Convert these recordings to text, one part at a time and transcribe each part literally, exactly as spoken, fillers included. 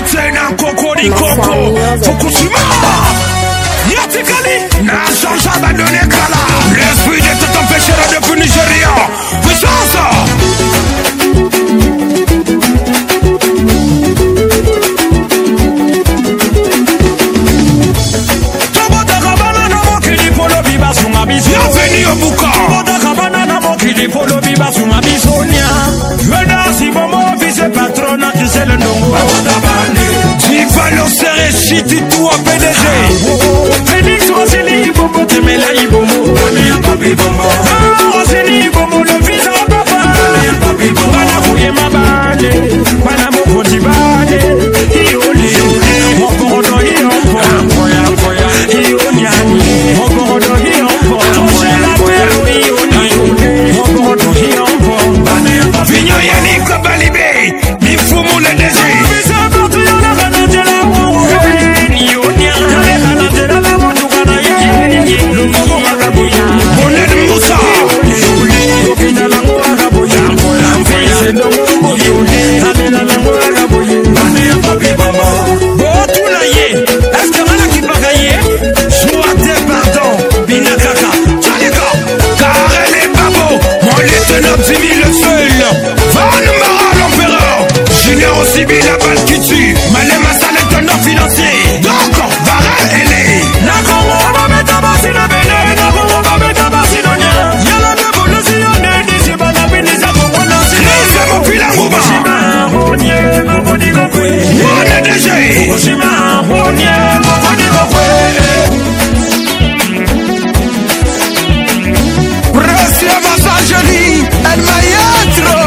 Tena Kokori Koko Fukushima Yatikali Na change abandonné Kala. L'esprit de tout empêchera depuis Nigeria. Puissance. Bienvenue au Boucan. Tu vas lancer Chiti tout à P D G. Félix Roseli, Bobo Temela Ibomo. Roseli, Bobo, le fils à papa. Panabouye Mabane, Panabo Tibane, Ioli, Mokorodo Iompo, Ioniani, Mokorodo Iompo, Mokorodo Iompo, Vigno Yannick Balibé, Mifumu le désir. Sibi la balle qui tue, Malema Salem tenant financier. Donc, Barra Elé. Nakongo va mettre à bassi la belle, Nakongo va mettre à bassi la nia. Yala de Bolosione, d'ici Bana Benisa Kokona. Lise mon pila Rouba. Fukushima, Ronye, Mokoni Kokwe. Mone D G. Fukushima, Ronye, Mokoni Kokwe. Precia Massageli, El Maestro.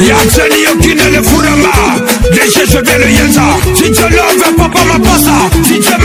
Yatsani Yokine le Furama. Deshe je vais le Yenza. Si tu love, papa ma passa. Si tu